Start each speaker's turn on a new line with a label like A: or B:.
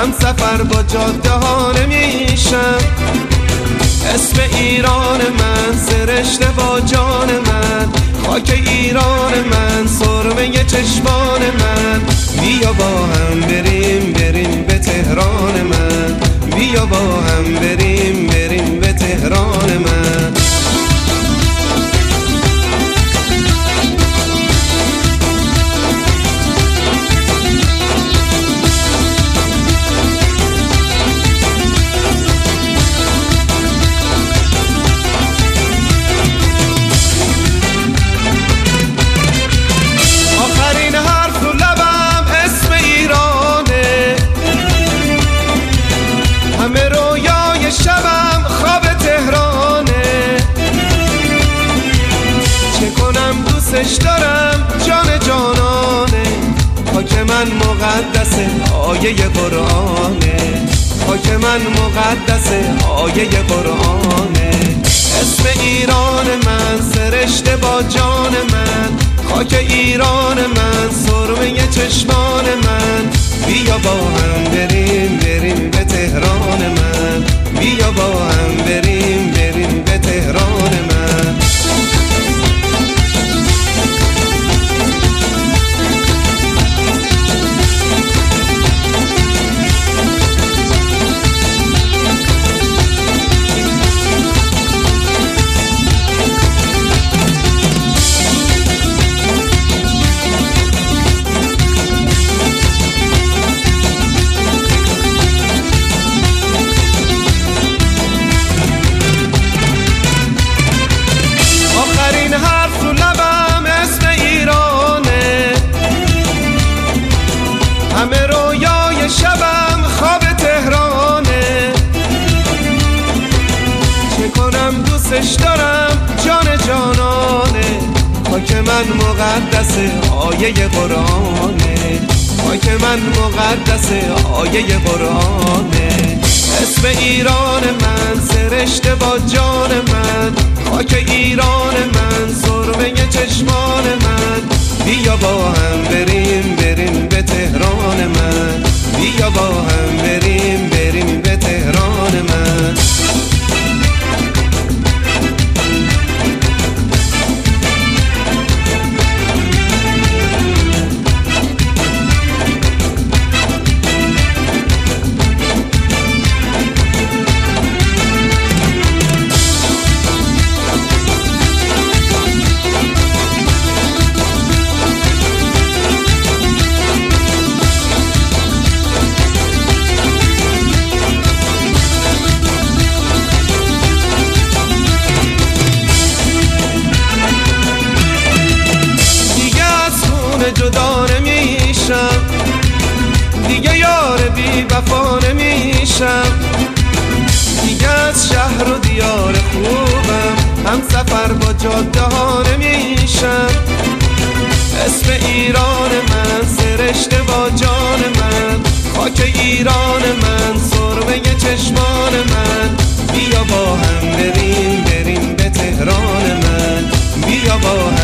A: هم سفر با جاده ها نمیشم. اسم ایران من سرشته با جان من، خاک ایران من سرمه چشمان من. بیا با هم بریم بریم به تهران من، بیا با هم بریم بریم به تهران من. شبم خواب تهرانه، چه کنم دوستش دارم جان جانانه. خاک من مقدسه آیه قرآنه، خاک من مقدسه آیه قرآنه. اسم ایران من سرشته با جان من، خاک ایران من سرمه چشمان من. بیا با هم بریم بریم به تهران من، بیا با هم بریم بریم به تهران من. همه رویای شبم خواب تهرانه، چه کنم دوستش دارم جان جانانه. خاک من مقدسه آیه قرآنه، خاک من مقدسه آیه قرآنه. اسم ایران من سرشته با جان من، خاک ایران من سرمه چشمان من. بیا با هم بریم بریم به تهران من، بیا با هم بریم بریم به تهران من. جدا نمیشم دیگه، یار بی وفا نمیشم دیگه. از شهر و دیار خوبم هم سفر با جاده ها نمیشم. اسم ایران من سرشته با جان من، خاک ایران من سرمه چشمان من. بیا با هم بریم بریم به تهران من، بیا با هم